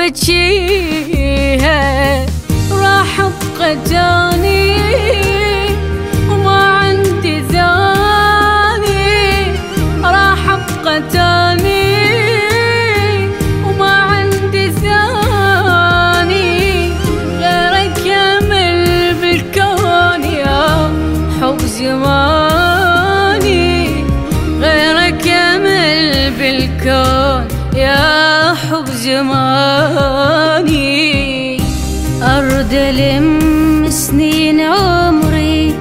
وبجيها راح ابقى تاني وما عندي ثاني، راح ابقى تاني وما عندي ثاني غيرك يمل بالكون يا حب زماني، غيرك يمل بالكون يا حب زماني. أرد ألم سنين عمري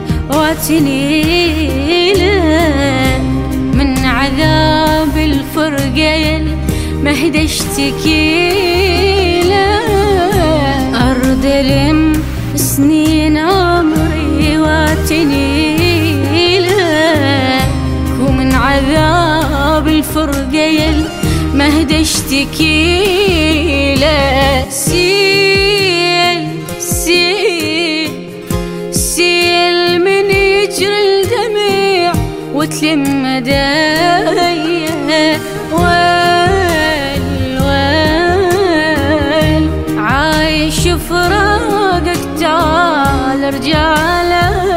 واتنيله من عذاب الفرقة مهدى اشتكيله، أرد ألم سنين عمري واتنيله ومن عذاب الفرقة مهدى اشتكيله. سيل سيل سيل من يجري الدمع وتلم مدايا، ويل ويل عايش فراقك تعال ارجع لي.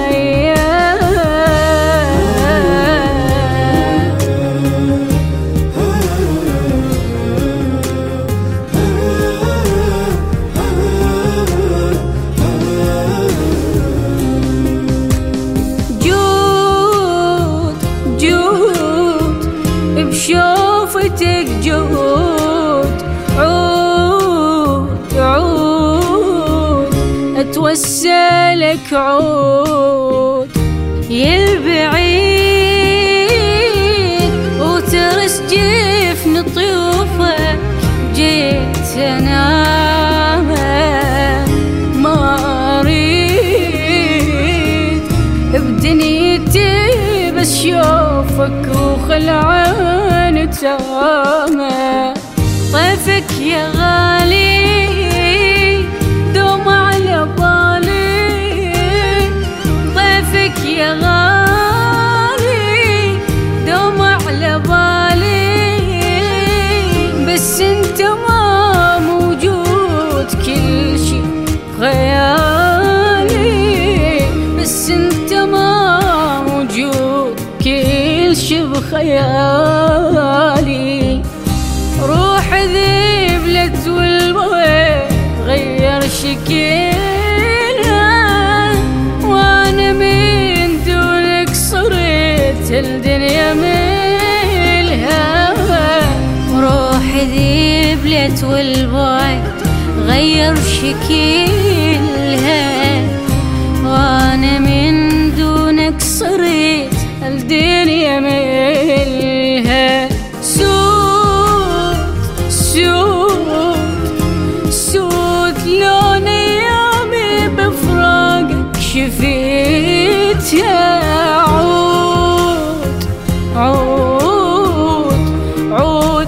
بشوفتك جود عود عود اتوسلك عود يلبعيد وترس جفن طيوفك جيت انام ما اريد بدنيتي بس شوفك وخلعان تامه. طيفك يا غالي دوم على بالي، طيفك يا غالي دوم على بالي، بس انت ما موجود كل شي خيالي، بس انت ما موجود كل شي بخيالي. روح ذبلت والبغيت غير شكلها، وانا من دونك صرت الدنيا ملها. روح ذبلت والبغيت غير شكلها، وانا من دونك صرت الدنيا ملها. سود لون ايامي بفراقك شفيتها، عود عود عود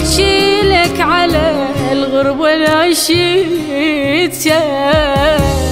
واحكي لك على الغربة اللي عشيتها.